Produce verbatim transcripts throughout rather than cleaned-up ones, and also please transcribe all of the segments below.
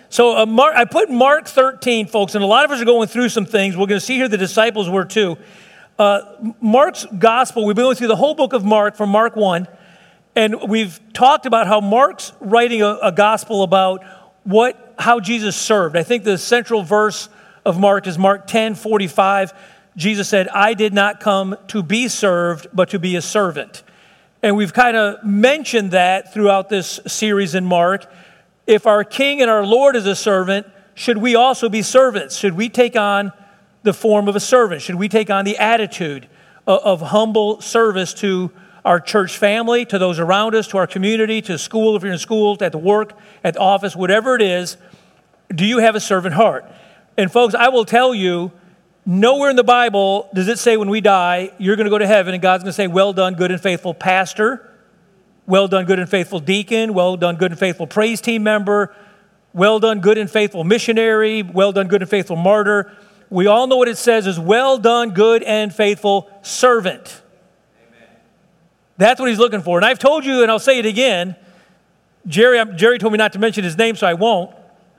So uh, Mark, I put Mark thirteen, folks, and a lot of us are going through some things. We're going to see here the disciples were too. Uh, Mark's gospel, we've been going through the whole book of Mark from Mark one, and we've talked about how Mark's writing a, a gospel about what how Jesus served. I think the central verse of Mark is Mark ten forty-five. Jesus said, I did not come to be served, but to be a servant. And we've kind of mentioned that throughout this series in Mark. If our King and our Lord is a servant, should we also be servants? Should we take on the form of a servant? Should we take on the attitude of, of humble service to our church family, to those around us, to our community, to school, if you're in school, at the work, at the office, whatever it is? Do you have a servant heart? And folks, I will tell you, nowhere in the Bible does it say when we die, you're going to go to heaven and God's going to say, well done, good and faithful pastor. Well done, good and faithful deacon. Well done, good and faithful praise team member. Well done, good and faithful missionary. Well done, good and faithful martyr. We all know what it says is well done, good and faithful servant. Amen. That's what he's looking for. And I've told you, and I'll say it again, Jerry, Jerry told me not to mention his name, so I won't.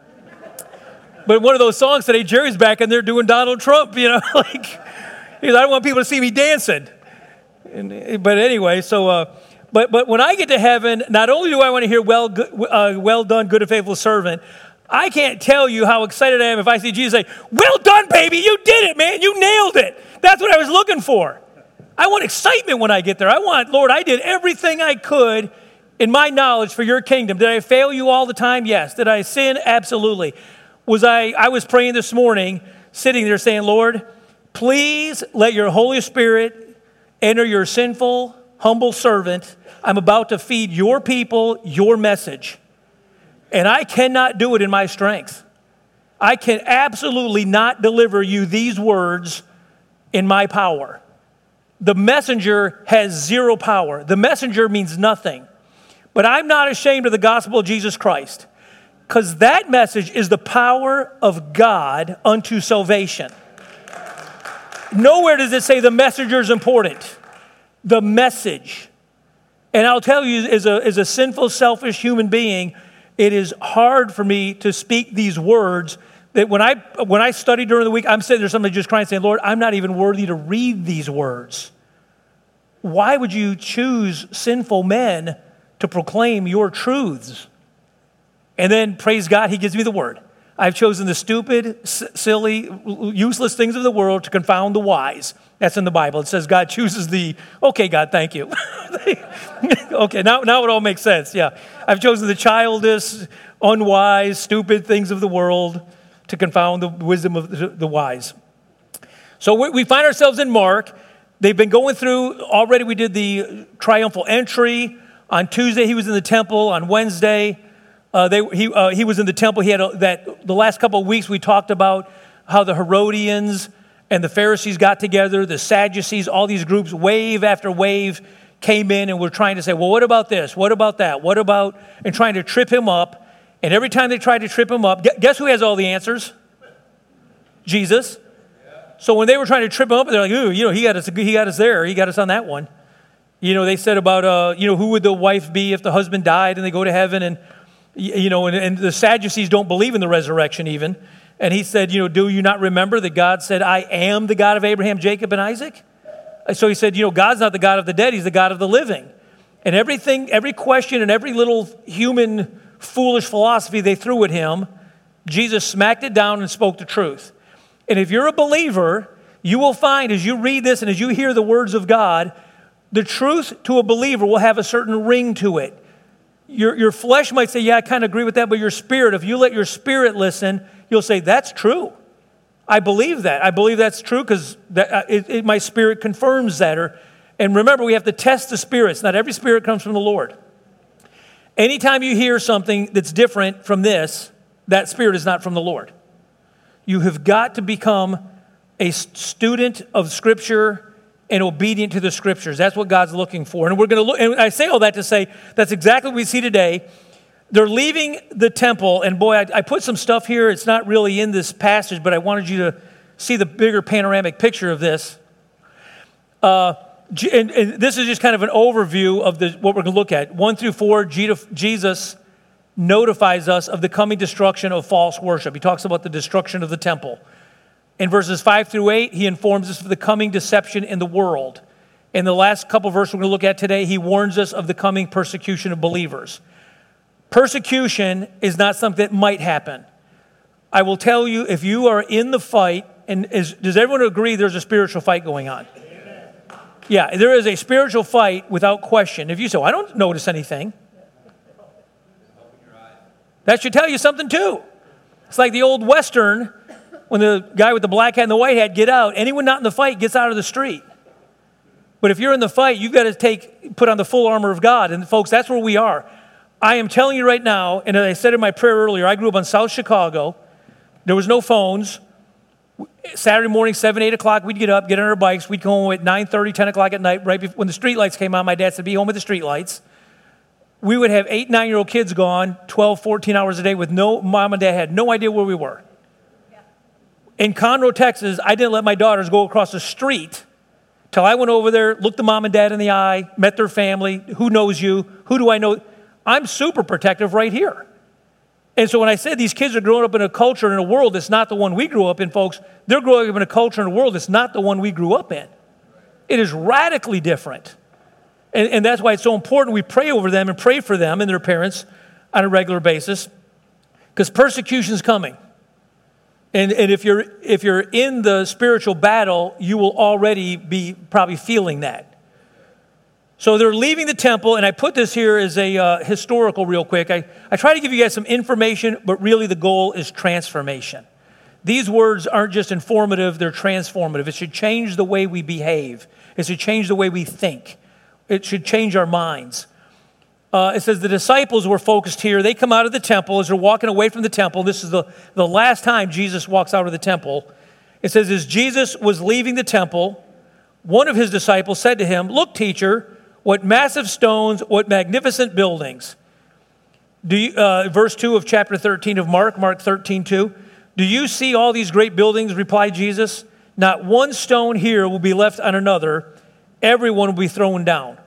But one of those songs today, Jerry's back and they're doing Donald Trump, you know, like, I don't want people to see me dancing. And, but anyway, so... Uh, But but when I get to heaven, not only do I want to hear, well, uh, well done, good and faithful servant, I can't tell you how excited I am if I see Jesus say, well done, baby, you did it, man, you nailed it. That's what I was looking for. I want excitement when I get there. I want, Lord, I did everything I could in my knowledge for your kingdom. Did I fail you all the time? Yes. Did I sin? Absolutely. Was I, I was praying this morning, sitting there saying, Lord, please let your Holy Spirit enter your sinful, humble servant. I'm about to feed your people your message. And I cannot do it in my strength. I can absolutely not deliver you these words in my power. The messenger has zero power. The messenger means nothing. But I'm not ashamed of the gospel of Jesus Christ, because that message is the power of God unto salvation. Nowhere does it say the messenger is important. The message. And I'll tell you, as a, as a sinful, selfish human being, it is hard for me to speak these words that when I when I study during the week, I'm sitting there, somebody just crying, saying, Lord, I'm not even worthy to read these words. Why would you choose sinful men to proclaim your truths? And then, praise God, he gives me the word. I've chosen the stupid, s- silly, useless things of the world to confound the wise. That's in the Bible. It says God chooses the, okay, God, thank you. Okay, now, now it all makes sense, yeah. I've chosen the childish, unwise, stupid things of the world to confound the wisdom of the, the wise. So we, we find ourselves in Mark. They've been going through, already we did the triumphal entry. On Tuesday, he was in the temple. On Wednesday, uh, they, he, uh, he was in the temple. He had a, that, the last couple of weeks, we talked about how the Herodians and the Pharisees got together, the Sadducees, all these groups, wave after wave, came in and were trying to say, well, what about this? What about that? What about, and trying to trip him up. And every time they tried to trip him up, guess who has all the answers? Jesus. So when they were trying to trip him up, they're like, ooh, you know, he got us, he got us there. He got us on that one. You know, they said about, uh, you know, who would the wife be if the husband died and they go to heaven? And, you know, and, and the Sadducees don't believe in the resurrection even. And he said, you know, do you not remember that God said, I am the God of Abraham, Jacob, and Isaac? So he said, you know, God's not the God of the dead, he's the God of the living. And everything, every question and every little human foolish philosophy they threw at him, Jesus smacked it down and spoke the truth. And if you're a believer, you will find as you read this and as you hear the words of God, the truth to a believer will have a certain ring to it. Your, your flesh might say, yeah, I kind of agree with that, but your spirit, if you let your spirit listen, you'll say, that's true. I believe that. I believe that's true because that, uh, it, it, my spirit confirms that. Or, and remember, we have to test the spirits. Not every spirit comes from the Lord. Anytime you hear something that's different from this, that spirit is not from the Lord. You have got to become a student of Scripture and obedient to the Scriptures. That's what God's looking for. And we're going to look. And I say all that to say that's exactly what we see today. They're leaving the temple, and boy, I, I put some stuff here. It's not really in this passage, but I wanted you to see the bigger panoramic picture of this. Uh, and, and this is just kind of an overview of the, what we're going to look at. One through four, Jesus notifies us of the coming destruction of false worship. He talks about the destruction of the temple. In verses five through eight, he informs us of the coming deception in the world. In the last couple of verses we're going to look at today, he warns us of the coming persecution of believers. Persecution is not something that might happen. I will tell you, if you are in the fight, and is, does everyone agree there's a spiritual fight going on? Amen. Yeah, there is a spiritual fight without question. If you say, well, I don't notice anything, that should tell you something too. It's like the old Western, when the guy with the black hat and the white hat get out, anyone not in the fight gets out of the street. But if you're in the fight, you've got to take, put on the full armor of God. And folks, that's where we are. I am telling you right now, and as I said in my prayer earlier, I grew up on South Chicago. There was no phones. Saturday morning, seven, eight o'clock, we'd get up, get on our bikes. We'd go home at nine thirty, ten o'clock at night, right before, when the street lights came on. My dad said, be home with the street lights. We would have eight, nine-year-old kids gone twelve, fourteen hours a day with no, mom and dad had no idea where we were. Yeah. In Conroe, Texas, I didn't let my daughters go across the street till I went over there, looked the mom and dad in the eye, met their family. Who knows you? Who do I know? I'm super protective right here. And so when I said these kids are growing up in a culture and a world that's not the one we grew up in, folks, they're growing up in a culture and a world that's not the one we grew up in. It is radically different. And, and that's why it's so important we pray over them and pray for them and their parents on a regular basis, because persecution is coming. And, and if you're if you're in the spiritual battle, you will already be probably feeling that. So they're leaving the temple, and I put this here as a uh, historical real quick. I, I try to give you guys some information, but really the goal is transformation. These words aren't just informative, they're transformative. It should change the way we behave. It should change the way we think. It should change our minds. Uh, it says the disciples were focused here. They come out of the temple as they're walking away from the temple. This is the, the last time Jesus walks out of the temple. It says, as Jesus was leaving the temple, one of his disciples said to him, look, teacher, what massive stones, what magnificent buildings. Do you, uh, verse two of chapter thirteen of Mark, Mark thirteen, two. Do you see all these great buildings, replied Jesus? Not one stone here will be left on another. Everyone will be thrown down.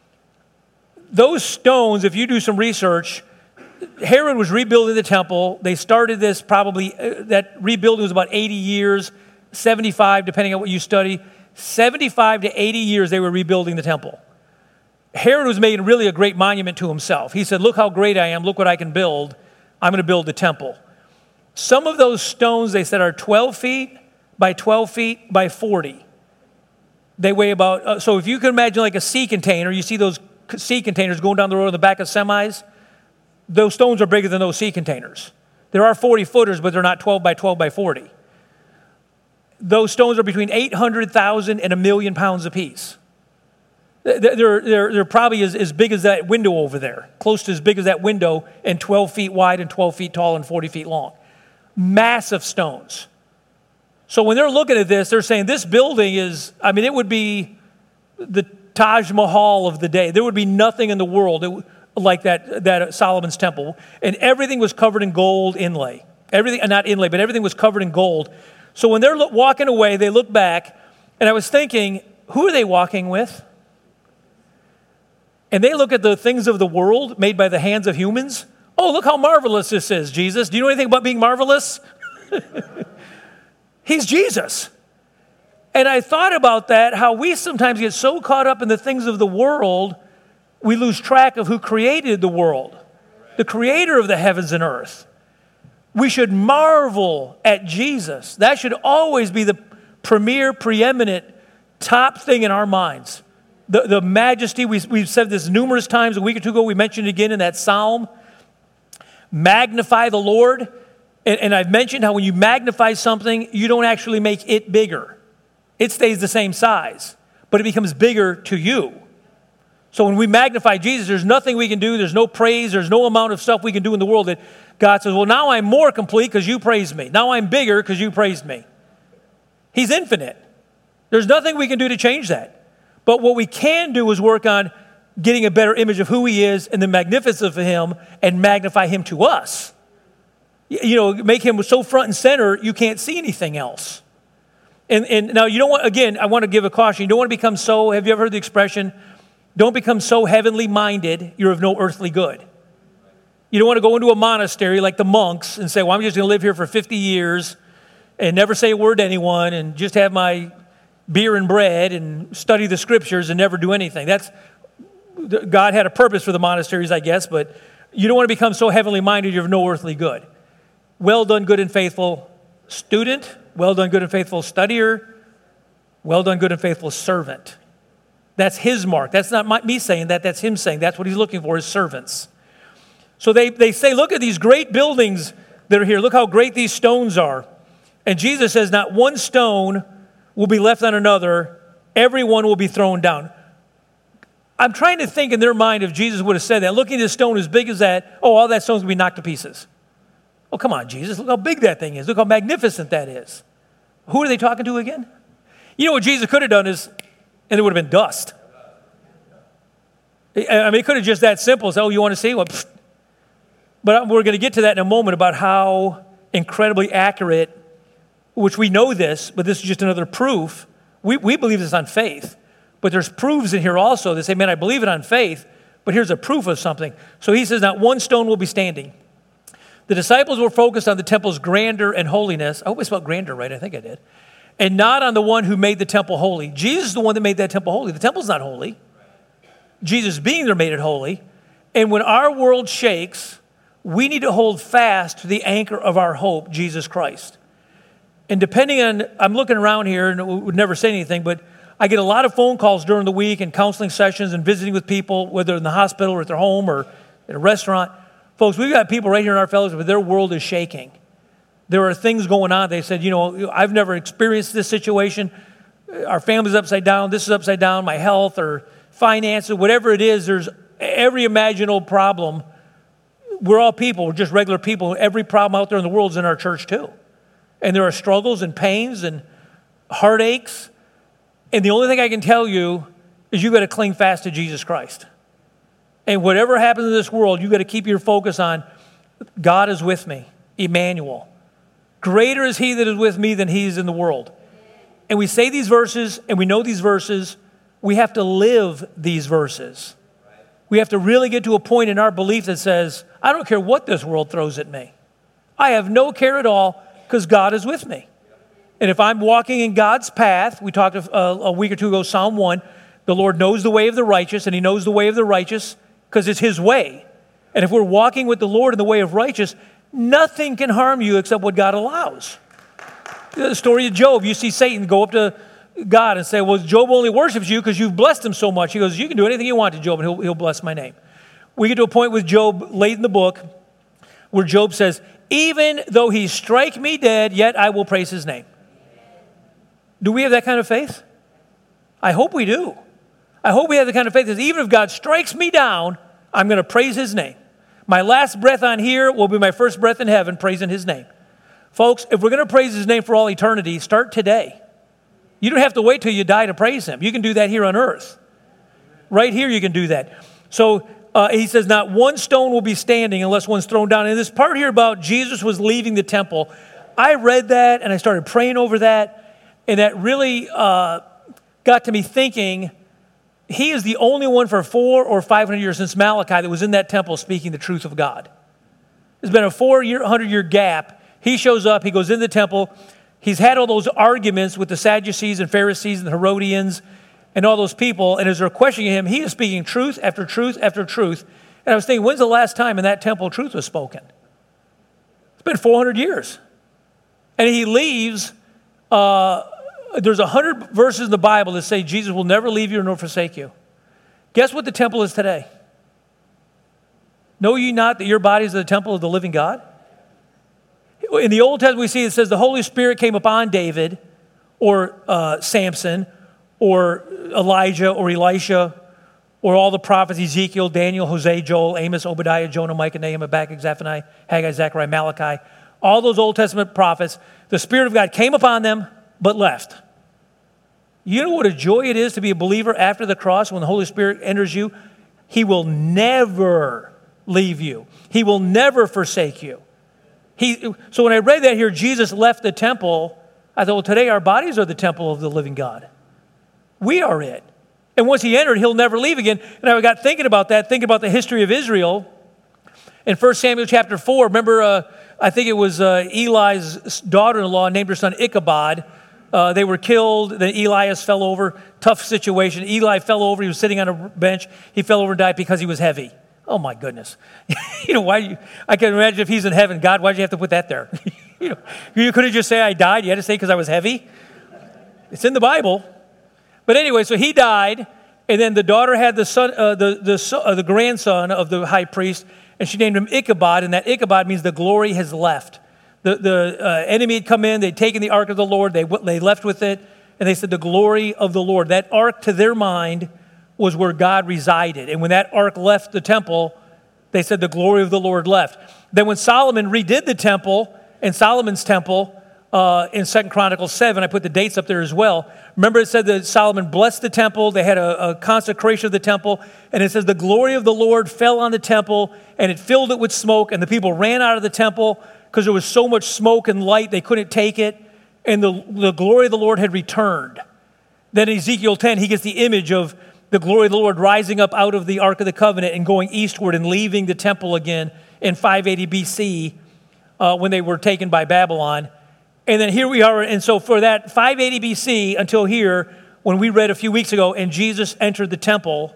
Those stones, if you do some research, Herod was rebuilding the temple. They started this probably, uh, that rebuilding was about eighty years, seventy-five, depending on what you study. seventy-five to eighty years they were rebuilding the temple. Herod was making really a great monument to himself. He said, look how great I am. Look what I can build. I'm going to build the temple. Some of those stones, they said, are twelve feet by twelve feet by forty. They weigh about, uh, so if you can imagine like a sea container, you see those sea containers going down the road in the back of semis, those stones are bigger than those sea containers. There are forty footers, but they're not twelve by twelve by forty. Those stones are between eight hundred thousand and a million pounds apiece. They're, they're, they're probably as, as big as that window over there, close to as big as that window, and twelve feet wide and twelve feet tall and forty feet long. Massive stones. So when they're looking at this, they're saying this building is, I mean, it would be the Taj Mahal of the day. There would be nothing in the world like that, that Solomon's temple. And everything was covered in gold inlay. Everything, not inlay, but everything was covered in gold. So when they're walking away, they look back, and I was thinking, who are they walking with? And they look at the things of the world made by the hands of humans. Oh, look how marvelous this is, Jesus. Do you know anything about being marvelous? He's Jesus. And I thought about that, how we sometimes get so caught up in the things of the world, we lose track of who created the world, the creator of the heavens and earth. We should marvel at Jesus. That should always be the premier, preeminent, top thing in our minds. The, the majesty, we, we've said this numerous times. A week or two ago, we mentioned it again in that psalm. Magnify the Lord. And, and I've mentioned how when you magnify something, you don't actually make it bigger. It stays the same size, but it becomes bigger to you. So when we magnify Jesus, there's nothing we can do. There's no praise. There's no amount of stuff we can do in the world that God says, well, now I'm more complete because you praised me. Now I'm bigger because you praised me. He's infinite. There's nothing we can do to change that. But what we can do is work on getting a better image of who he is and the magnificence of him and magnify him to us. You know, make him so front and center, you can't see anything else. And, and now you don't want, again, I want to give a caution. You don't want to become so, have you ever heard the expression, don't become so heavenly minded, you're of no earthly good. You don't want to go into a monastery like the monks and say, well, I'm just going to live here for fifty years and never say a word to anyone and just have my beer and bread and study the scriptures and never do anything. That's, God had a purpose for the monasteries, I guess, but you don't want to become so heavenly minded you're of no earthly good. Well done, good and faithful student. Well done, good and faithful studier. Well done, good and faithful servant. That's his mark. That's not my, me saying that. That's him saying that's what he's looking for, is servants. So they, they say, look at these great buildings that are here. Look how great these stones are. And Jesus says, not one stone will be left on another. Everyone will be thrown down. I'm trying to think in their mind if Jesus would have said that. Looking at a stone as big as that, oh, all that stone's going to be knocked to pieces. Oh, come on, Jesus. Look how big that thing is. Look how magnificent that is. Who are they talking to again? You know what Jesus could have done is, and it would have been dust. I mean, it could have just that simple. Say, oh, you want to see? Well, pfft. But we're going to get to that in a moment about how incredibly accurate, which we know this, but this is just another proof. We, we believe this on faith, but there's proofs in here also that say, man, I believe it on faith, but here's a proof of something. So he says, not one stone will be standing. The disciples were focused on the temple's grandeur and holiness. I hope I spelled grandeur right. I think I did. And not on the one who made the temple holy. Jesus is the one that made that temple holy. The temple's not holy. Jesus being there made it holy. And when our world shakes, we need to hold fast to the anchor of our hope, Jesus Christ. And depending on, I'm looking around here and would never say anything, but I get a lot of phone calls during the week and counseling sessions and visiting with people, whether in the hospital or at their home or at a restaurant. Folks, we've got people right here in our fellowship, but their world is shaking. There are things going on. They said, you know, I've never experienced this situation. Our family's upside down. This is upside down. My health or finances, whatever it is, there's every imaginable problem. We're all people. We're just regular people. Every problem out there in the world is in our church too. And there are struggles and pains and heartaches. And the only thing I can tell you is you got to cling fast to Jesus Christ. And whatever happens in this world, you got to keep your focus on God is with me, Emmanuel. Greater is he that is with me than he is in the world. And we say these verses and we know these verses. We have to live these verses. We have to really get to a point in our belief that says, I don't care what this world throws at me. I have no care at all because God is with me. And if I'm walking in God's path, we talked a, a week or two ago, Psalm one, the Lord knows the way of the righteous, and he knows the way of the righteous because it's his way. And if we're walking with the Lord in the way of righteous, nothing can harm you except what God allows. The story of Job, you see Satan go up to God and say, well, Job only worships you because you've blessed him so much. He goes, you can do anything you want to Job, and he'll, he'll bless my name. We get to a point with Job late in the book where Job says, even though he strike me dead, yet I will praise his name. Do we have that kind of faith? I hope we do. I hope we have the kind of faith that even if God strikes me down, I'm going to praise his name. My last breath on here will be my first breath in heaven, praising his name. Folks, if we're going to praise his name for all eternity, start today. You don't have to wait till you die to praise him. You can do that here on earth. Right here you can do that. So uh, he says, not one stone will be standing unless one's thrown down. And this part here about Jesus was leaving the temple, I read that and I started praying over that. And that really uh, got to me thinking, he is the only one for four or five hundred years since Malachi that was in that temple speaking the truth of God. There's been a four hundred year gap. He shows up, he goes in the temple. He's had all those arguments with the Sadducees and Pharisees and the Herodians and all those people. And as they're questioning him, he is speaking truth after truth after truth. And I was thinking, when's the last time in that temple truth was spoken? It's been four hundred years. And he leaves. Uh, there's one hundred verses in the Bible that say Jesus will never leave you nor forsake you. Guess what the temple is today? Know ye not that your bodies are the temple of the living God? In the Old Testament, we see it says the Holy Spirit came upon David or uh, Samson or Elijah or Elisha or all the prophets, Ezekiel, Daniel, Hosea, Joel, Amos, Obadiah, Jonah, Micah, Nahum, Habakkuk, Zephaniah, Haggai, Zechariah, Malachi. All those Old Testament prophets, the Spirit of God came upon them but left. You know what a joy it is to be a believer after the cross when the Holy Spirit enters you? He will never leave you. He will never forsake you. He, so when I read that here, Jesus left the temple, I thought, well, today our bodies are the temple of the living God. We are it. And once he entered, he'll never leave again. And I got thinking about that, thinking about the history of Israel. In First Samuel chapter four, remember, uh, I think it was uh, Eli's daughter-in-law named her son Ichabod. Uh, they were killed. Then Elias fell over. Tough situation. Eli fell over. He was sitting on a bench. He fell over and died because he was heavy. Oh, my goodness. you know, why? You, I can imagine if he's in heaven, God, why'd you have to put that there? you know, you couldn't just say I died. You had to say because I was heavy. It's in the Bible. But anyway, so he died. And then the daughter had the son, uh, the the uh, the grandson of the high priest, and she named him Ichabod, and that Ichabod means the glory has left. The the uh, enemy had come in, they'd taken the ark of the Lord, they they left with it, and they said the glory of the Lord. That ark, to their mind, was where God resided. And when that ark left the temple, they said the glory of the Lord left. Then when Solomon redid the temple, in Solomon's temple, uh, in Second Chronicles seven, I put the dates up there as well. Remember, it said that Solomon blessed the temple. They had a, a consecration of the temple. And it says the glory of the Lord fell on the temple, and it filled it with smoke. And the people ran out of the temple because there was so much smoke and light, they couldn't take it. And the, the glory of the Lord had returned. Then in Ezekiel ten, he gets the image of the glory of the Lord rising up out of the Ark of the Covenant and going eastward and leaving the temple again in five eighty B C uh, when they were taken by Babylon. And then here we are, and so for that five eighty B C until here, when we read a few weeks ago, and Jesus entered the temple,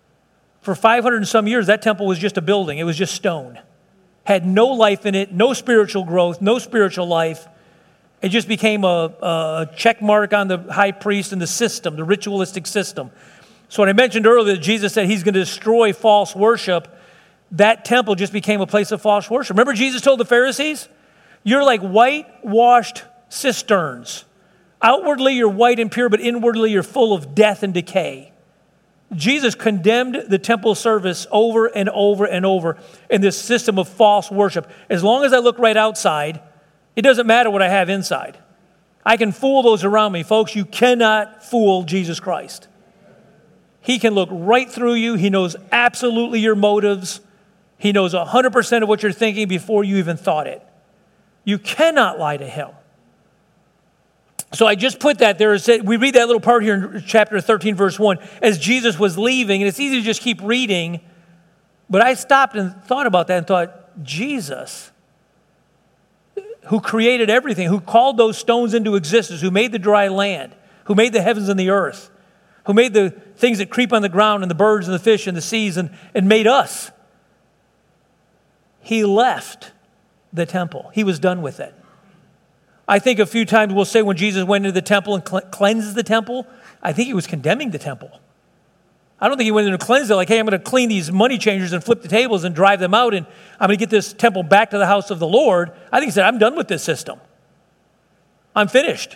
for five hundred and some years, that temple was just a building. It was just stone. Had no life in it, no spiritual growth, no spiritual life. It just became a, a check mark on the high priest and the system, the ritualistic system. So when I mentioned earlier that Jesus said he's going to destroy false worship, that temple just became a place of false worship. Remember Jesus told the Pharisees, you're like whitewashed cisterns. Outwardly you're white and pure, but inwardly you're full of death and decay. Jesus condemned the temple service over and over and over in this system of false worship. As long as I look right outside, it doesn't matter what I have inside. I can fool those around me. Folks, you cannot fool Jesus Christ. He can look right through you. He knows absolutely your motives. He knows one hundred percent of what you're thinking before you even thought it. You cannot lie to him. So I just put that there. We read that little part here in chapter thirteen, verse one, as Jesus was leaving, and it's easy to just keep reading, but I stopped and thought about that and thought, Jesus, who created everything, who called those stones into existence, who made the dry land, who made the heavens and the earth, who made the things that creep on the ground and the birds and the fish and the seas and, and made us, he left the temple. He was done with it. I think a few times we'll say when Jesus went into the temple and cle- cleansed the temple, I think he was condemning the temple. I don't think he went in and cleansed it like, hey, I'm going to clean these money changers and flip the tables and drive them out, and I'm going to get this temple back to the house of the Lord. I think he said, I'm done with this system. I'm finished.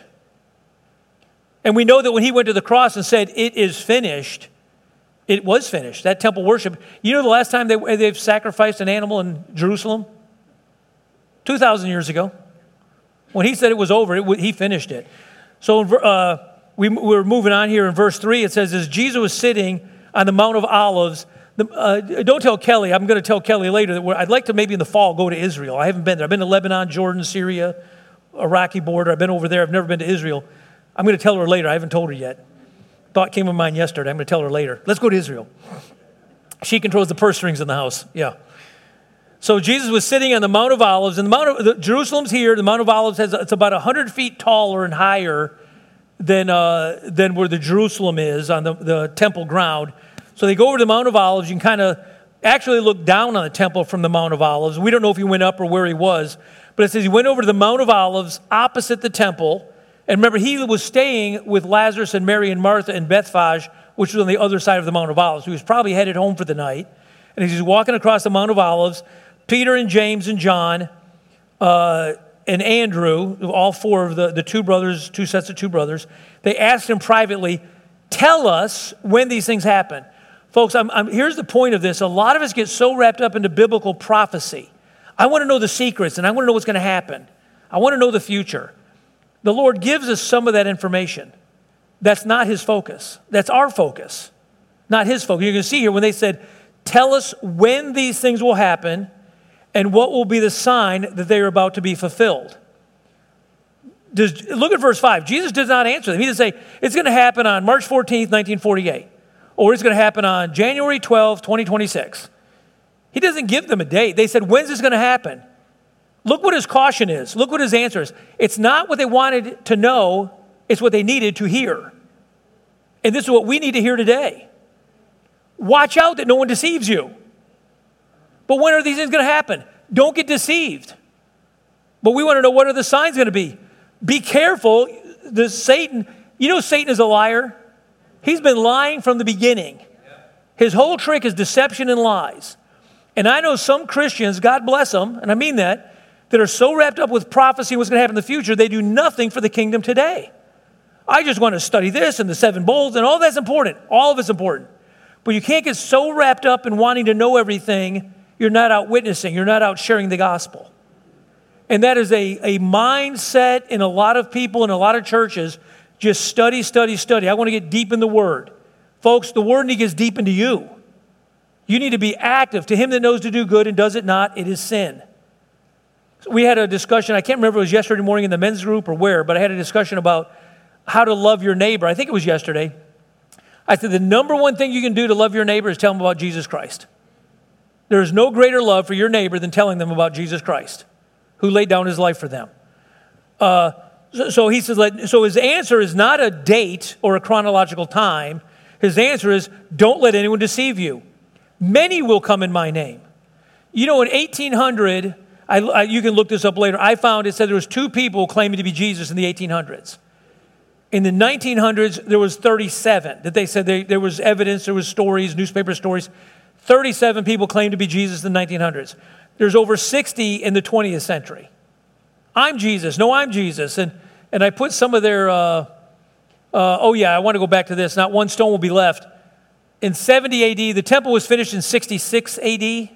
And we know that when he went to the cross and said, it is finished, it was finished. That temple worship. You know the last time they, they've sacrificed an animal in Jerusalem? two thousand years ago. When he said it was over, it, he finished it. So uh, we, we're moving on here in verse three. It says, as Jesus was sitting on the Mount of Olives, the, uh, don't tell Kelly. I'm going to tell Kelly later that we're, I'd like to maybe in the fall go to Israel. I haven't been there. I've been to Lebanon, Jordan, Syria, Iraqi border. I've been over there. I've never been to Israel. I'm going to tell her later. I haven't told her yet. Thought came to mind yesterday. I'm going to tell her later. Let's go to Israel. She controls the purse strings in the house. Yeah. So Jesus was sitting on the Mount of Olives, and the Mount of the, Jerusalem's here. The Mount of Olives has it's about one hundred feet taller and higher than uh, than where the Jerusalem is on the, the temple ground. So they go over to the Mount of Olives. You can kind of actually look down on the temple from the Mount of Olives. We don't know if he went up or where he was, but it says he went over to the Mount of Olives opposite the temple. And remember, he was staying with Lazarus and Mary and Martha in Bethphage, which was on the other side of the Mount of Olives. He was probably headed home for the night. And as he's walking across the Mount of Olives, Peter and James and John uh, and Andrew, all four of the, the two brothers, two sets of two brothers, they asked him privately, tell us when these things happen. Folks, I'm, I'm, here's the point of this. A lot of us get so wrapped up into biblical prophecy. I want to know the secrets, and I want to know what's going to happen. I want to know the future. The Lord gives us some of that information. That's not his focus. That's our focus, not his focus. You're going to see here when they said, tell us when these things will happen and what will be the sign that they are about to be fulfilled. Does, look at verse five. Jesus did not answer them. He didn't say, it's going to happen on March fourteenth, nineteen forty-eight, or it's going to happen on January twelfth, twenty twenty-six. He doesn't give them a date. They said, when's this going to happen? Look what his caution is. Look what his answer is. It's not what they wanted to know. It's what they needed to hear. And this is what we need to hear today. Watch out that no one deceives you. But when are these things going to happen? Don't get deceived. But we want to know, what are the signs going to be? Be careful. The Satan, you know Satan is a liar. He's been lying from the beginning. His whole trick is deception and lies. And I know some Christians, God bless them, and I mean that, that are so wrapped up with prophecy and what's going to happen in the future, they do nothing for the kingdom today. I just want to study this and the seven bowls, and all that's important. All of it's important. But you can't get so wrapped up in wanting to know everything, you're not out witnessing, you're not out sharing the gospel. And that is a, a mindset in a lot of people in a lot of churches. Just study, study, study. I want to get deep in the Word. Folks, the Word needs to get deep into you. You need to be active. To him that knows to do good and does it not, it is sin. So we had a discussion, I can't remember if it was yesterday morning in the men's group or where, but I had a discussion about how to love your neighbor. I think it was yesterday. I said the number one thing you can do to love your neighbor is tell them about Jesus Christ. There is no greater love for your neighbor than telling them about Jesus Christ, who laid down his life for them. Uh, so, so he says, so his answer is not a date or a chronological time. His answer is, don't let anyone deceive you. Many will come in my name. You know, in eighteen hundred, I, I, you can look this up later, I found it said there was two people claiming to be Jesus in the eighteen hundreds. In the nineteen hundreds, there was thirty-seven that they said they, there was evidence, there was stories, newspaper stories. thirty-seven people claimed to be Jesus in the nineteen hundreds. There's over sixty in the twentieth century. I'm Jesus. No, I'm Jesus. And, and I put some of their, uh, uh, oh yeah, I want to go back to this. Not one stone will be left. In seventy A D, the temple was finished in sixty-six A D.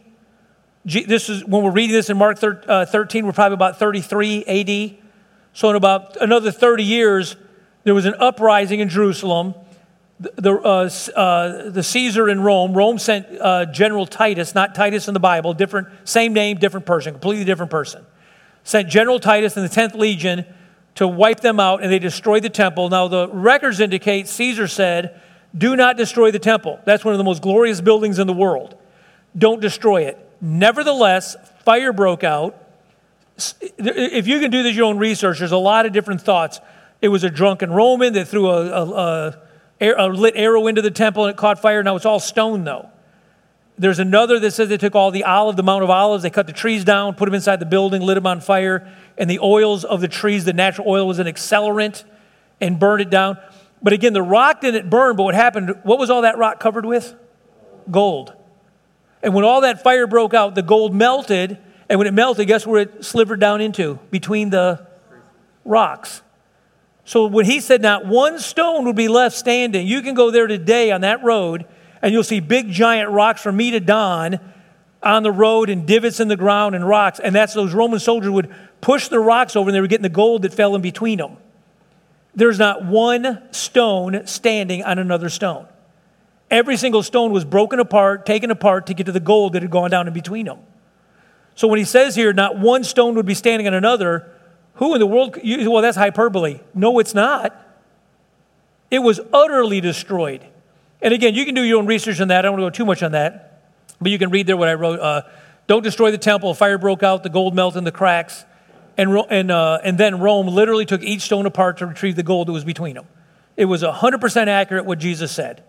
This is when we're reading this in Mark thirteen, we're probably about thirty-three A D. So in about another thirty years, there was an uprising in Jerusalem. The, the, uh, uh, the Caesar in Rome, Rome sent uh, General Titus, not Titus in the Bible, different, same name, different person, completely different person. Sent General Titus in the tenth Legion to wipe them out, and they destroyed the temple. Now the records indicate Caesar said, do not destroy the temple. That's one of the most glorious buildings in the world. Don't destroy it. Nevertheless, fire broke out. If you can do this your own research, there's a lot of different thoughts. It was a drunken Roman that threw a, a, a, a lit arrow into the temple and it caught fire. Now it's all stone though. There's another that says they took all the olive, the Mount of Olives, they cut the trees down, put them inside the building, lit them on fire, and the oils of the trees, the natural oil was an accelerant, and burned it down. But again, the rock didn't burn, but what happened, what was all that rock covered with? Gold. And when all that fire broke out, the gold melted, and when it melted, guess where it slivered down into? Between the rocks. So when he said not one stone would be left standing, you can go there today on that road, and you'll see big giant rocks from me to Don on the road and divots in the ground and rocks. And that's those Roman soldiers would push the rocks over and they were getting the gold that fell in between them. There's not one stone standing on another stone. Every single stone was broken apart, taken apart to get to the gold that had gone down in between them. So when he says here, not one stone would be standing on another, who in the world, you, well, that's hyperbole. No, it's not. It was utterly destroyed. And again, you can do your own research on that. I don't want to go too much on that. But you can read there what I wrote. Uh, don't destroy the temple. Fire broke out. The gold melted in the cracks. And, and, uh, and then Rome literally took each stone apart to retrieve the gold that was between them. It was one hundred percent accurate what Jesus said.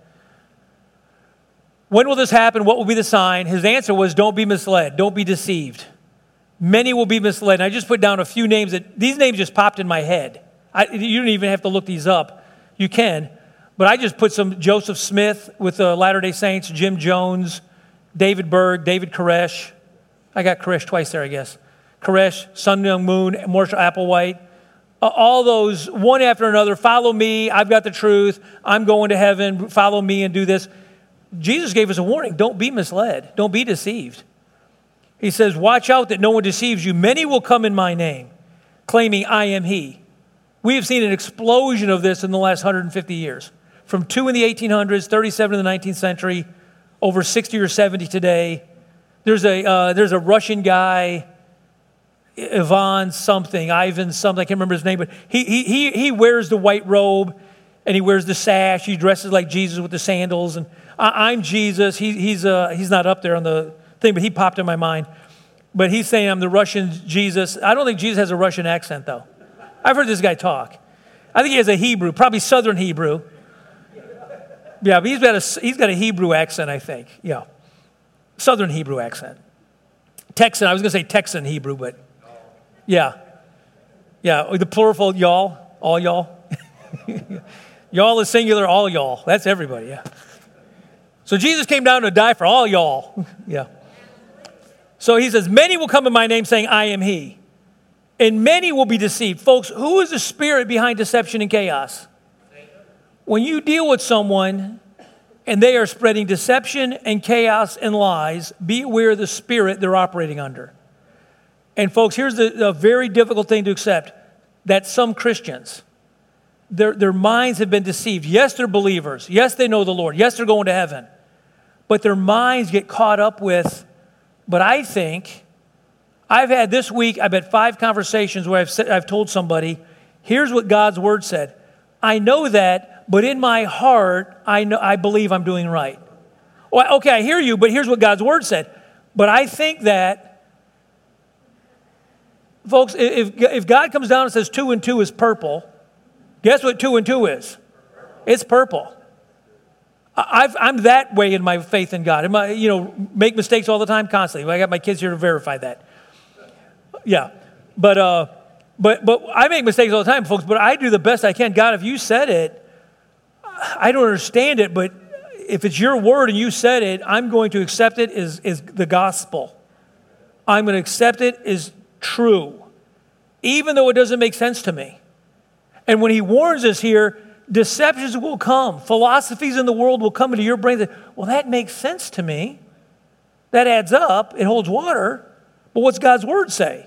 When will this happen? What will be the sign? His answer was, don't be misled. Don't be deceived. Many will be misled. And I just put down a few names that, these names just popped in my head. I, you don't even have to look these up. You can. But I just put some Joseph Smith with the Latter-day Saints, Jim Jones, David Berg, David Koresh. I got Koresh twice there, I guess. Koresh, Sun Myung Moon, Marshall Applewhite. Uh, all those, one after another, follow me, I've got the truth, I'm going to heaven, follow me and do this. Jesus gave us a warning. Don't be misled. Don't be deceived. He says, watch out that no one deceives you. Many will come in my name, claiming I am he. We have seen an explosion of this in the last one hundred fifty years. From two in the eighteen hundreds, thirty-seven in the nineteenth century, over sixty or seventy today. There's a, uh, there's a Russian guy, Ivan something, Ivan something, I can't remember his name, but he, he, he, he wears the white robe and he wears the sash. He dresses like Jesus with the sandals. And I, I'm Jesus. He, he's, uh, he's not up there on the thing, but he popped in my mind. But he's saying I'm the Russian Jesus. I don't think Jesus has a Russian accent, though. I've heard this guy talk. I think he has a Hebrew, probably Southern Hebrew. Yeah, but he's got a, he's got a Hebrew accent, I think. Yeah, Southern Hebrew accent. Texan, I was going to say Texan Hebrew, but yeah. Yeah, the plural, y'all, all y'all. Y'all is singular, all y'all. That's everybody, yeah. So Jesus came down to die for all y'all. Yeah. So he says, many will come in my name saying, I am he. And many will be deceived. Folks, who is the spirit behind deception and chaos? When you deal with someone and they are spreading deception and chaos and lies, be aware of the spirit they're operating under. And folks, here's the, the very difficult thing to accept, that some Christians, their, their minds have been deceived. Yes, they're believers. Yes, they know the Lord. Yes, they're going to heaven. But their minds get caught up with, but I think, I've had this week, I've had five conversations where I've, said, I've told somebody, here's what God's word said. I know that, but in my heart, I know I believe I'm doing right. Well, okay, I hear you, but here's what God's word said. But I think that, folks, if, if God comes down and says two and two is purple, guess what two and two is? It's purple. I've, I'm that way in my faith in God. Am I, you know, make mistakes all the time, constantly. I got my kids here to verify that. Yeah, but uh, but but I make mistakes all the time, folks. But I do the best I can. God, if you said it, I don't understand it, but if it's your word and you said it, I'm going to accept it as, as the gospel. I'm going to accept it as true, even though it doesn't make sense to me. And when he warns us here, deceptions will come. Philosophies in the world will come into your brain that, well, that makes sense to me. That adds up. It holds water. But what's God's word say?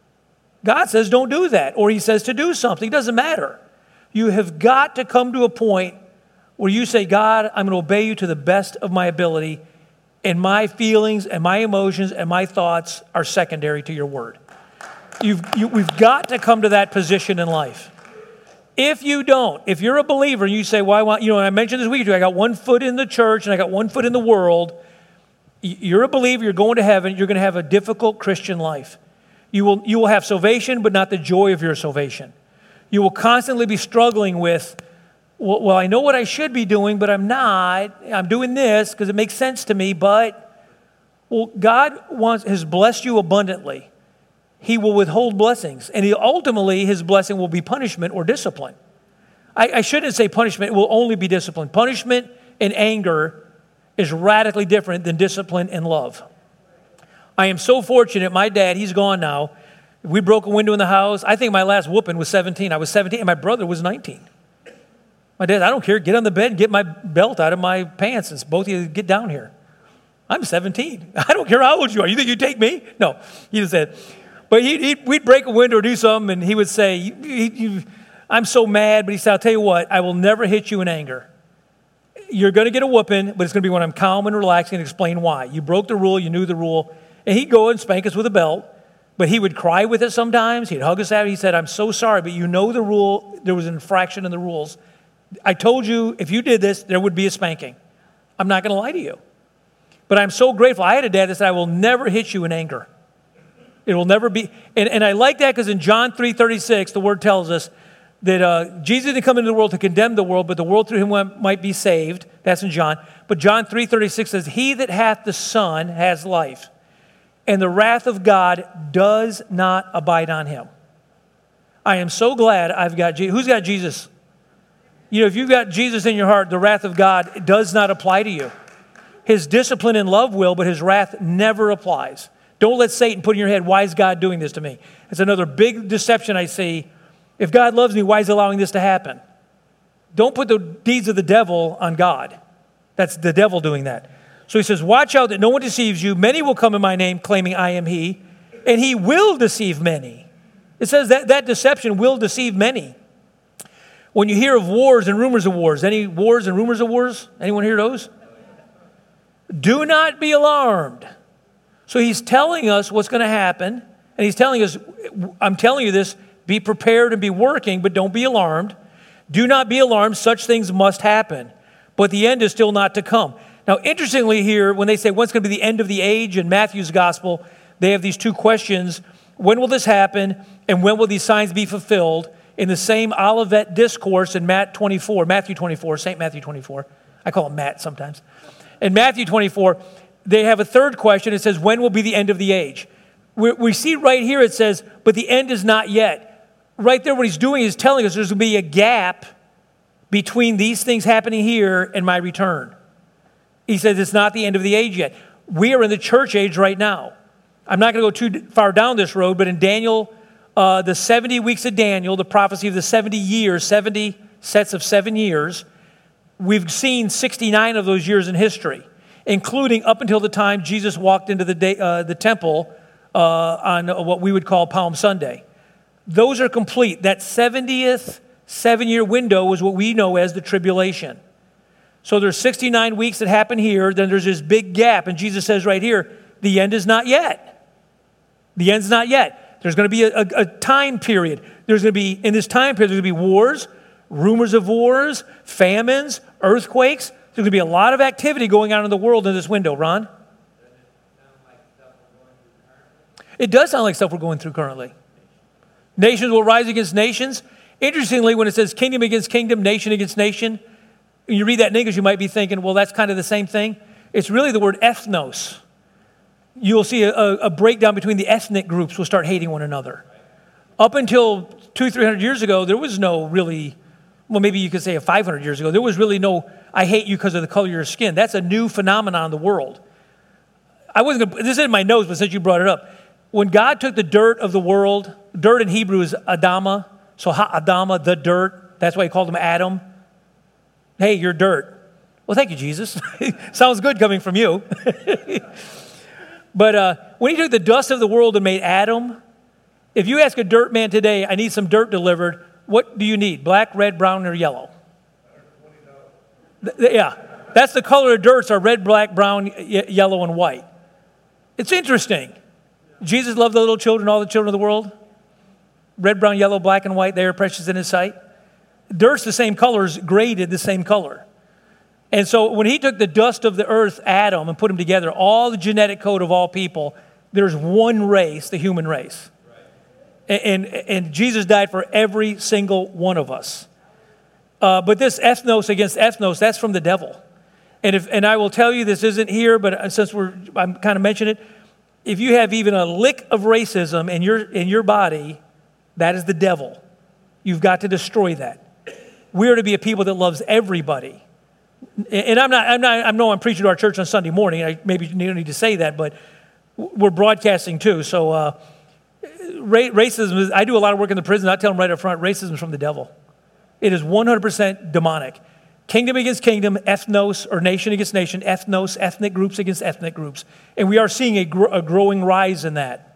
God says don't do that. Or he says to do something. It doesn't matter. You have got to come to a point where you say, God, I'm going to obey you to the best of my ability, and my feelings and my emotions and my thoughts are secondary to your word. You've, you, we've got to come to that position in life. If you don't, if you're a believer and you say, well, I want, you know, and I mentioned this week, I got one foot in the church and I got one foot in the world. You're a believer, you're going to heaven, you're going to have a difficult Christian life. You will, you will have salvation, but not the joy of your salvation. You will constantly be struggling with, well, well I know what I should be doing, but I'm not. I'm doing this because it makes sense to me, but, well, God wants, has blessed you abundantly. He will withhold blessings, and he, ultimately his blessing will be punishment or discipline. I, I shouldn't say punishment, it will only be discipline. Punishment and anger is radically different than discipline and love. I am so fortunate, my dad, he's gone now. We broke a window in the house. I think my last whooping was seventeen. I was seventeen, and my brother was nineteen. My dad, I don't care, get on the bed and get my belt out of my pants, and both of you get down here. I'm seventeen. I don't care how old you are. You think you take me? No, he just said, but he'd, he'd, we'd break a window or do something, and he would say, you, you, you, I'm so mad, but he said, I'll tell you what, I will never hit you in anger. You're going to get a whooping, but it's going to be when I'm calm and relaxed and explain why. You broke the rule, you knew the rule, and he'd go and spank us with a belt, but he would cry with it sometimes. He'd hug us out. He said, I'm so sorry, but you know the rule. There was an infraction in the rules. I told you if you did this, there would be a spanking. I'm not going to lie to you. But I'm so grateful. I had a dad that said, I will never hit you in anger. It will never be. And, and I like that because in John three thirty-six, the word tells us that uh, Jesus didn't come into the world to condemn the world, but the world through him might be saved. That's in John. But John three thirty-six says, he that hath the Son has life, and the wrath of God does not abide on him. I am so glad I've got Jesus. Who's got Jesus? You know, if you've got Jesus in your heart, the wrath of God does not apply to you. His discipline and love will, but his wrath never applies. Don't let Satan put in your head, why is God doing this to me? It's another big deception I see. If God loves me, why is he allowing this to happen? Don't put the deeds of the devil on God. That's the devil doing that. So he says, watch out that no one deceives you. Many will come in my name claiming I am he, and he will deceive many. It says that that deception will deceive many. When you hear of wars and rumors of wars, any wars and rumors of wars? Anyone hear those? Do not be alarmed. So he's telling us what's going to happen, and he's telling us, I'm telling you this, be prepared and be working, but don't be alarmed. Do not be alarmed. Such things must happen, but the end is still not to come. Now, interestingly here, when they say when's going to be the end of the age in Matthew's gospel, they have these two questions. When will this happen? And when will these signs be fulfilled? In the same Olivet discourse in Matt twenty-four, Matthew twenty-four, Saint Matthew twenty-four. I call him Matt sometimes. In Matthew twenty-four, they have a third question. It says, when will be the end of the age? We, we see right here it says, but the end is not yet. Right there what he's doing is telling us there's going to be a gap between these things happening here and my return. He says it's not the end of the age yet. We are in the church age right now. I'm not going to go too far down this road, but in Daniel, uh, the seventy weeks of Daniel, the prophecy of the seventy years, seventy sets of seven years, we've seen sixty-nine of those years in history, including up until the time Jesus walked into the, day, uh, the temple uh, on what we would call Palm Sunday. Those are complete. That seventieth seven-year window is what we know as the tribulation. So there's sixty-nine weeks that happen here, then there's this big gap, and Jesus says right here, the end is not yet. The end's not yet. There's going to be a, a, a time period. There's going to be, in this time period, there's going to be wars, rumors of wars, famines, earthquakes. There's going to be a lot of activity going on in the world in this window, Ron. It does sound like stuff we're going through currently. Nations will rise against nations. Interestingly, when it says kingdom against kingdom, nation against nation, and you read that in English, you might be thinking, well, that's kind of the same thing. It's really the word ethnos. You'll see a, a, a breakdown between the ethnic groups will start hating one another. Up until two, three hundred years ago, there was no really, well, maybe you could say five hundred years ago, there was really no, I hate you because of the color of your skin. That's a new phenomenon in the world. I wasn't gonna, this is in my notes, but since you brought it up, when God took the dirt of the world, dirt in Hebrew is Adama, so Ha-Adama, the dirt, that's why he called him Adam. Hey, you're dirt. Well, thank you, Jesus. Sounds good coming from you. But uh, when he took the dust of the world and made Adam, if you ask a dirt man today, I need some dirt delivered, what do you need? Black, red, brown, or yellow? Th- yeah, that's the color of dirts are red, black, brown, y- yellow, and white. It's interesting. Jesus loved the little children, all the children of the world. Red, brown, yellow, black, and white, they are precious in his sight. Dirt's the same colors, graded the same color. And so when he took the dust of the earth, Adam, and put them together, all the genetic code of all people, there's one race, the human race. Right. And, and, and Jesus died for every single one of us. Uh, but this ethnos against ethnos, that's from the devil. And if and I will tell you, this isn't here, but since we're I'm kind of mentioning it, if you have even a lick of racism in your in your body, that is the devil. You've got to destroy that. We are to be a people that loves everybody. And I'm not, I'm not, I know I'm preaching to our church on Sunday morning. I maybe you don't need to say that, but we're broadcasting too. So uh, ra- racism is, I do a lot of work in the prison. I tell them right up front, racism is from the devil. It is one hundred percent demonic. Kingdom against kingdom, ethnos, or nation against nation, ethnos, ethnic groups against ethnic groups. And we are seeing a, gr- a growing rise in that.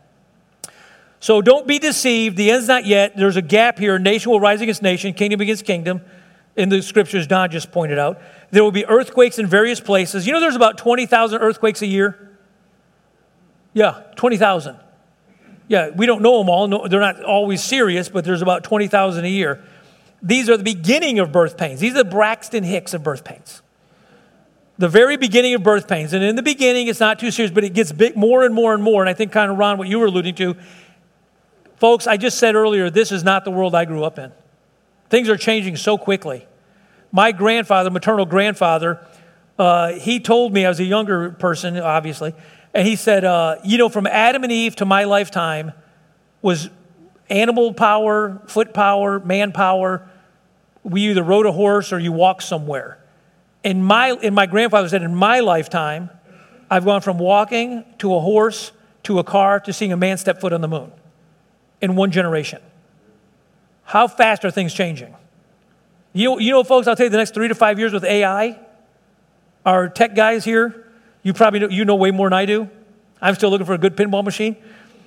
So don't be deceived. The end's not yet. There's a gap here. Nation will rise against nation, kingdom against kingdom. In the scriptures Don just pointed out. There will be earthquakes in various places. You know there's about twenty thousand earthquakes a year? Yeah, twenty thousand. Yeah, we don't know them all. No, they're not always serious, but there's about twenty thousand a year. These are the beginning of birth pains. These are the Braxton Hicks of birth pains. The very beginning of birth pains. And in the beginning, it's not too serious, but it gets big, more and more and more. And I think kind of, Ron, what you were alluding to, folks, I just said earlier, this is not the world I grew up in. Things are changing so quickly. My grandfather, maternal grandfather, uh, he told me, I was a younger person, obviously, and he said, uh, you know, from Adam and Eve to my lifetime was animal power, foot power, man power. We either rode a horse or you walked somewhere. In my, in my grandfather said, in my lifetime, I've gone from walking to a horse to a car to seeing a man step foot on the moon in one generation. How fast are things changing? You know, you know, folks, I'll tell you the next three to five years with A I, our tech guys here, you probably know, you know way more than I do. I'm still looking for a good pinball machine.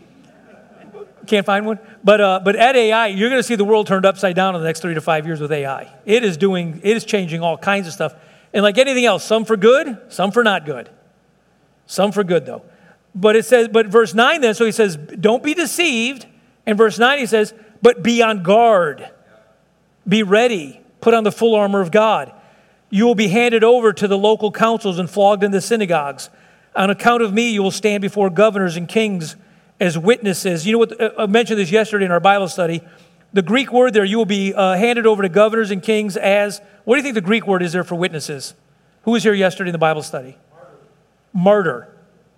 Can't find one. But uh, but at A I, you're going to see the world turned upside down in the next three to five years with A I. It is doing, it is changing all kinds of stuff. And like anything else, some for good, some for not good. Some for good, though. But it says, but verse nine then, so he says, don't be deceived. And verse nine, he says, but be on guard. Be ready. Put on the full armor of God. You will be handed over to the local councils and flogged in the synagogues. On account of me, you will stand before governors and kings as witnesses. You know what? I mentioned this yesterday in our Bible study. The Greek word there, you will be uh, handed over to governors and kings as, what do you think the Greek word is there for witnesses? Who was here yesterday in the Bible study? Martyr. Martyr.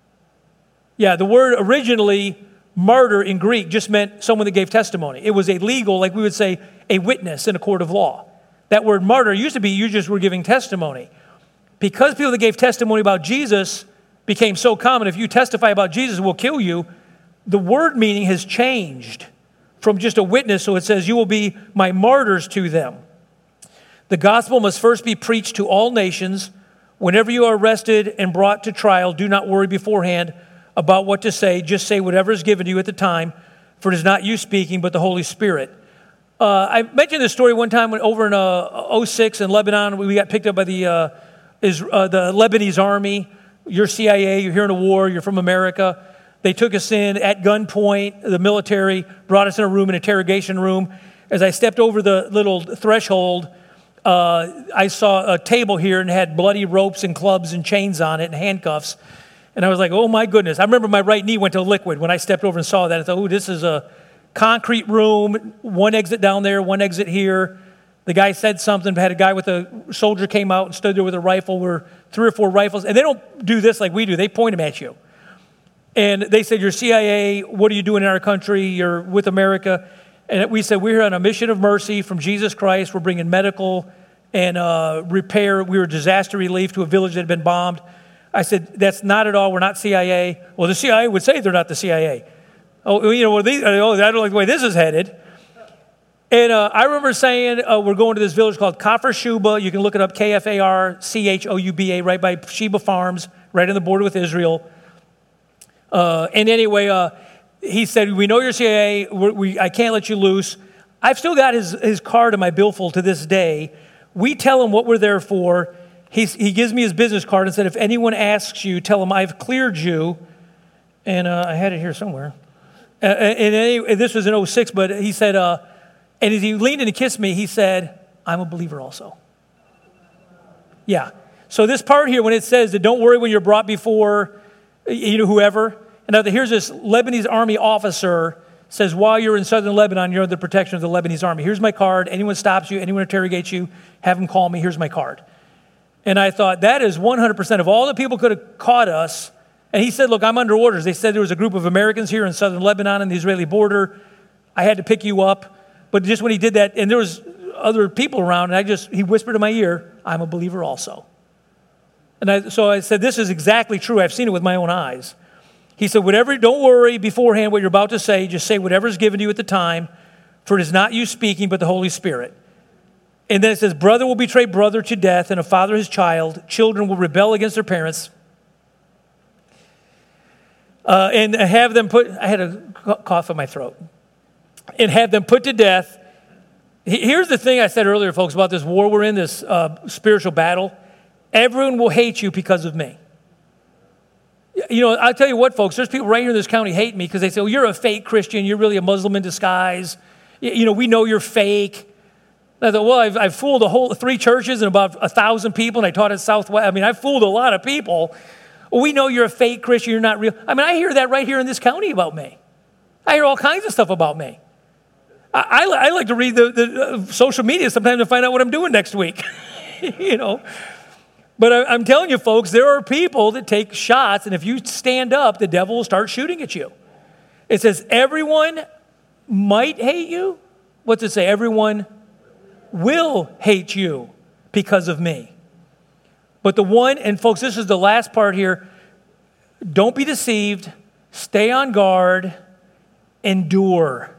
Yeah, the word originally, martyr in Greek, just meant someone that gave testimony. It was a legal, like we would say, a witness in a court of law. That word martyr used to be you just were giving testimony. Because people that gave testimony about Jesus became so common, if you testify about Jesus, we'll kill you, the word meaning has changed from just a witness, so it says, you will be my martyrs to them. The gospel must first be preached to all nations. Whenever you are arrested and brought to trial, do not worry beforehand about what to say. Just say whatever is given to you at the time, for it is not you speaking, but the Holy Spirit. Uh, I mentioned this story one time when over in uh, oh six in Lebanon, we got picked up by the, uh, is, uh, the Lebanese army. You're C I A, you're here in a war, you're from America. They took us in at gunpoint. The military brought us in a room, an interrogation room. As I stepped over the little threshold, uh, I saw a table here and had bloody ropes and clubs and chains on it and handcuffs. And I was like, oh my goodness. I remember my right knee went to liquid when I stepped over and saw that. I thought, oh, this is a concrete room, one exit down there, one exit here. The guy said something, had a guy with a soldier came out and stood there with a rifle, were three or four rifles. And they don't do this like we do. They point them at you. And they said, you're C I A, what are you doing in our country? You're with America. And we said, we're on a mission of mercy from Jesus Christ. We're bringing medical and uh, repair. We were disaster relief to a village that had been bombed. I said, that's not at all. We're not C I A. Well, the C I A would say they're not the C I A. Oh, you know, well, these, oh, I don't like the way this is headed. And uh, I remember saying, uh, we're going to this village called Kafr Shuba. You can look it up, K F A R C H O U B A, right by Sheba Farms, right on the border with Israel. Uh, and anyway, uh, he said, we know you're C I A. We, we, I can't let you loose. I've still got his, his card in my billfold to this day. We tell him what we're there for. He's, he gives me his business card and said, if anyone asks you, tell them I've cleared you. And uh, I had it here somewhere. Uh, and, any, and this was in oh six, but he said, uh, and as he leaned in to kiss me, he said, I'm a believer also. Yeah. So this part here, when it says that don't worry when you're brought before, you know, whoever. And now here's this Lebanese army officer says, while you're in southern Lebanon, you're under the protection of the Lebanese army. Here's my card. Anyone stops you, anyone interrogates you, have them call me. Here's my card. And I thought, that is one hundred percent of all the people could have caught us. And he said, look, I'm under orders. They said there was a group of Americans here in southern Lebanon on the Israeli border. I had to pick you up. But just when he did that, and there was other people around, and I just, he whispered in my ear, I'm a believer also. And I, so I said, this is exactly true. I've seen it with my own eyes. He said, whatever, don't worry beforehand what you're about to say. Just say whatever is given to you at the time, for it is not you speaking, but the Holy Spirit. And then it says, brother will betray brother to death, and a father his child. Children will rebel against their parents. Uh, and have them put, I had a cough in my throat. And have them put to death. Here's the thing I said earlier, folks, about this war we're in, this uh, spiritual battle. Everyone will hate you because of me. You know, I'll tell you what, folks, there's people right here in this county hate me because they say, well, you're a fake Christian. You're really a Muslim in disguise. You know, we know you're fake. And I thought, well, I've, I've fooled a whole three churches and about a thousand people, and I taught at Southwest. I mean, I've fooled a lot of people. Well, we know you're a fake Christian. You're not real. I mean, I hear that right here in this county about me. I hear all kinds of stuff about me. I, I, I like to read the, the uh, social media sometimes to find out what I'm doing next week. You know. But I, I'm telling you, folks, there are people that take shots, and if you stand up, the devil will start shooting at you. It says, everyone might hate you. What's it say? Everyone will hate you because of me. But the one, and folks, this is the last part here. Don't be deceived. Stay on guard. Endure.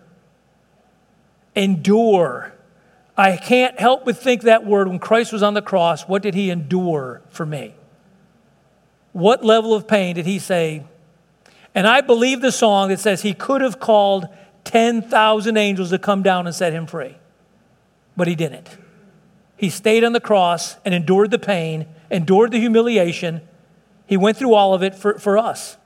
Endure. I can't help but think that word, when Christ was on the cross, what did he endure for me? What level of pain did he say? And I believe the song that says he could have called ten thousand angels to come down and set him free. But he didn't. He stayed on the cross and endured the pain, endured the humiliation. He went through all of it for, for us.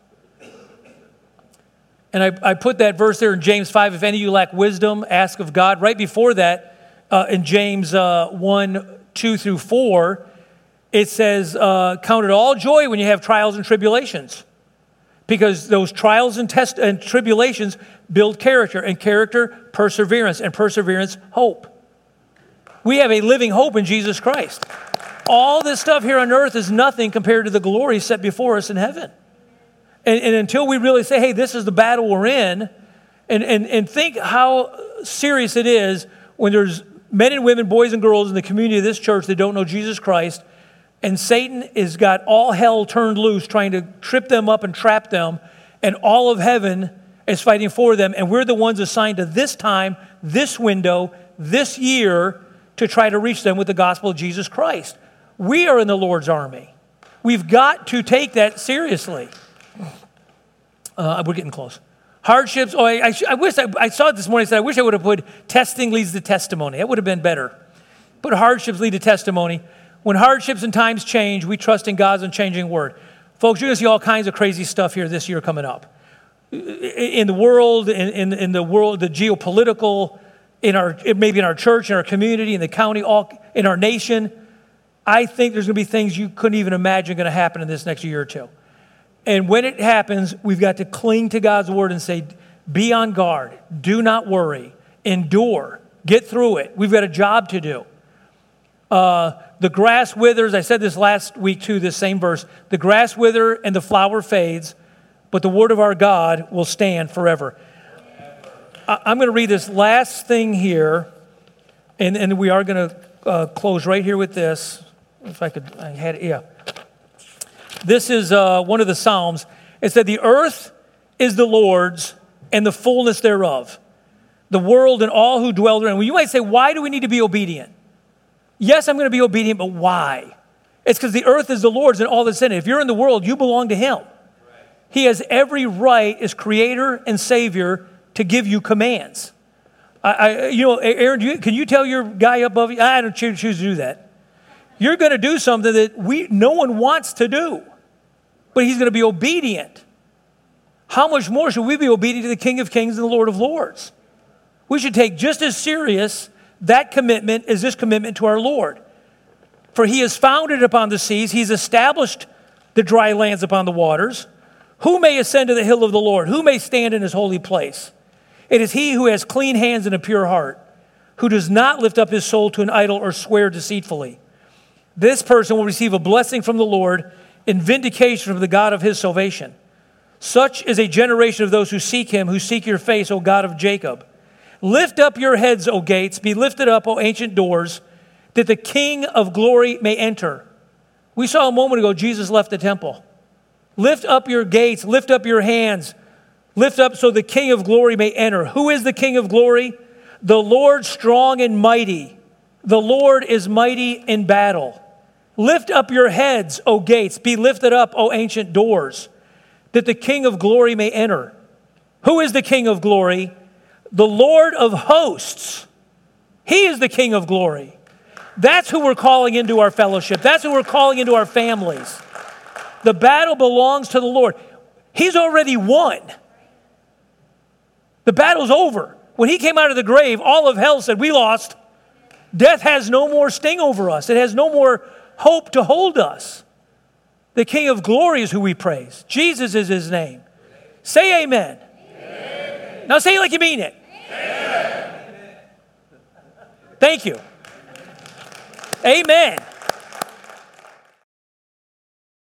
And I, I put that verse there in James five, if any of you lack wisdom, ask of God. Right before that, uh, in James uh, one, two through four, it says, uh, count it all joy when you have trials and tribulations. Because those trials and, test and tribulations build character, and character, perseverance, and perseverance, hope. We have a living hope in Jesus Christ. All this stuff here on earth is nothing compared to the glory set before us in heaven. And, and until we really say, hey, this is the battle we're in, and, and, and think how serious it is when there's men and women, boys and girls in the community of this church that don't know Jesus Christ, and Satan has got all hell turned loose trying to trip them up and trap them, and all of heaven is fighting for them, and we're the ones assigned to this time, this window, this year to try to reach them with the gospel of Jesus Christ. We are in the Lord's army. We've got to take that seriously. Uh, we're getting close. Hardships, oh, I, I, I wish, I, I saw it this morning, I said, I wish I would have put testing leads to testimony. That would have been better. Put hardships lead to testimony. When hardships and times change, we trust in God's unchanging word. Folks, you're going to see all kinds of crazy stuff here this year coming up. In the world, in, in, in the world, the geopolitical, in our maybe in our church, in our community, in the county, all in our nation. I think there's going to be things you couldn't even imagine going to happen in this next year or two. And when it happens, we've got to cling to God's word and say, be on guard. Do not worry. Endure. Get through it. We've got a job to do. Uh, the grass withers. I said this last week too, this same verse. The grass withers and the flower fades, but the word of our God will stand forever. I, I'm going to read this last thing here, and, and we are going to uh, close right here with this. If I could, I had it, yeah. This is uh, one of the Psalms. It said, the earth is the Lord's and the fullness thereof, the world and all who dwell therein. Well, you might say, why do we need to be obedient? Yes, I'm going to be obedient, but why? It's because the earth is the Lord's and all that's in it. If you're in the world, you belong to him. He has every right as creator and savior to give you commands. I, I, you know, Aaron, do you, can you tell your guy above you, I don't choose, choose to do that. You're going to do something that we no one wants to do, but he's going to be obedient. How much more should we be obedient to the King of Kings and the Lord of Lords? We should take just as serious that commitment as this commitment to our Lord. For he has founded upon the seas, he's established the dry lands upon the waters. Who may ascend to the hill of the Lord? Who may stand in his holy place? It is he who has clean hands and a pure heart, who does not lift up his soul to an idol or swear deceitfully. This person will receive a blessing from the Lord and vindication from the God of his salvation. Such is a generation of those who seek him, who seek your face, O God of Jacob. Lift up your heads, O gates, be lifted up, O ancient doors, that the King of glory may enter. We saw a moment ago, Jesus left the temple. Lift up your gates, lift up your hands, lift up so the King of glory may enter. Who is the King of glory? The Lord strong and mighty. The Lord is mighty in battle. Lift up your heads, O gates, be lifted up, O ancient doors, that the King of glory may enter. Who is the King of glory? The Lord of hosts. He is the King of glory. That's who we're calling into our fellowship. That's who we're calling into our families. The battle belongs to the Lord. He's already won. The battle's over. When he came out of the grave, all of hell said, we lost. Death has no more sting over us. It has no more hope to hold us. The King of glory is who we praise. Jesus is his name. Say amen. Amen. Now say it like you mean it. Amen. Thank you. Amen.